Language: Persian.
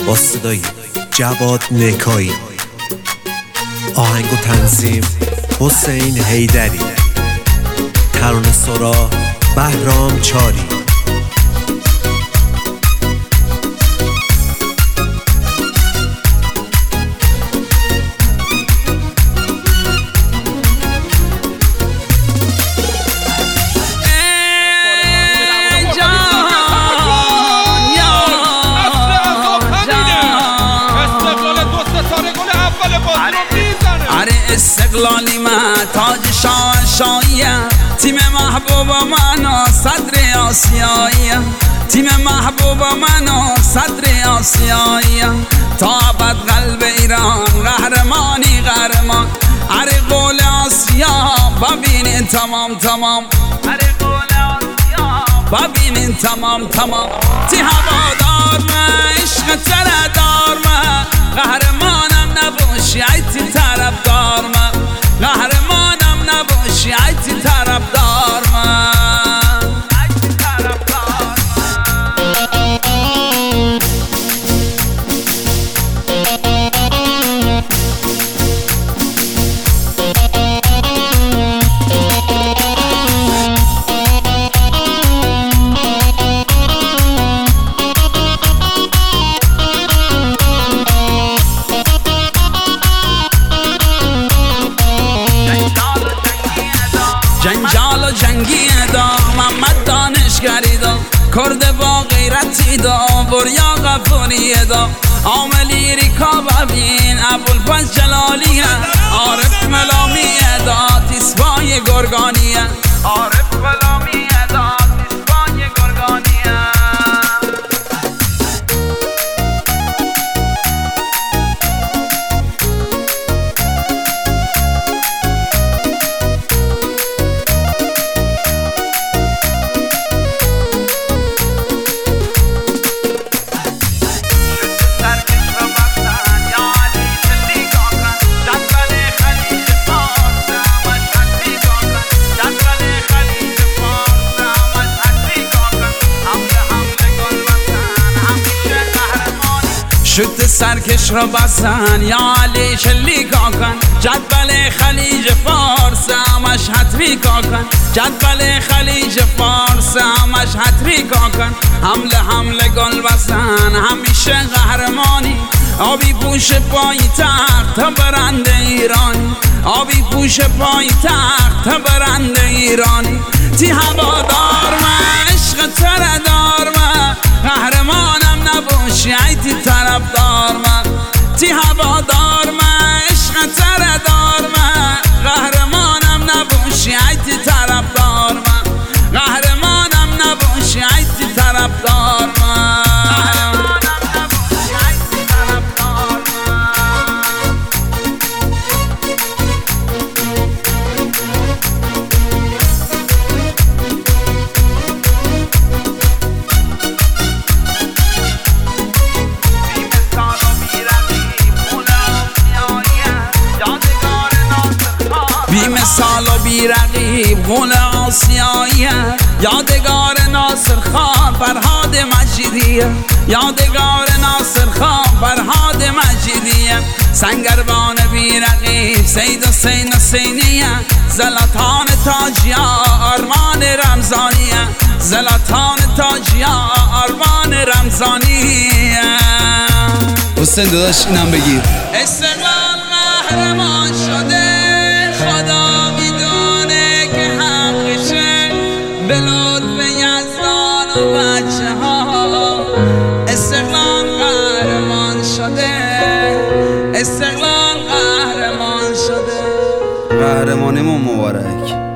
با صدای جواد نکایی، آهنگ و تنظیم حسین حیدری، ترانه سرا بهرام چاری. استقلالی من تاج شاهنشاهیم، تیم محبوب من و صدر آسیاییم، تیم محبوب من و صدر آسیاییم، تا ابد قلب ایران قهرمانی قهرمان. هر قول آسیا ببینین تمام تمام، هر قول آسیا ببینین تمام تمام. تی هوادار من عشق تردار من، قهرمانم نباشی ایتی طرفدار من، قهرمانم نباشی ایتی طرفدار من، ایتی طرفدار جنجال و جنگی دا محمد دانشگری دا، کرد با غیرتی دا، بریا غفوری دا، عاملی ریکا ببین ابوالفضل جلالیه، عارف ملامیه دا تیسبای گرگانیه، عارف ملامیه دا تیسبای گرگانیه. شد سرکش را بزن یا علی شلیکا کن، جدول خلیج فارس همش حتریکا کن، جدول خلیج فارس همش حتریکا کن. حمله حمله گل بزن همیشه قهرمانی، آبی پوش پای تخت برنده ایرانی، آبی پوش پای تخت برنده ایرانی. تی هوادار من عشق تردار من، قهرمانم نباشی ایتی طرفدار من، تی هوادار من عشق تردار من، قهرمانم نباشی ایتی طرفدار من، قهرمانم نباشی ایتی طرفدار من. بی‌مثال و بی‌رقیب غول آسیاییه، یادگار ناصر خان فرهاد مجیدیه، یادگار ناصر خان فرهاد مجیدیه. سنگربان بی‌رقیب سید حسین حسینیه، زلطان تاجیا آرمان رمضانیه، زلطان تاجیا آرمان رمضانیه. حسین داداش اینم بگیر. استقلال قهرمان شده، خدا میدونه که حقشه، به لطف یزدان و بچه ها استقلال قهرمان شده، استقلال قهرمان شده. قهرمانیمون مبارک.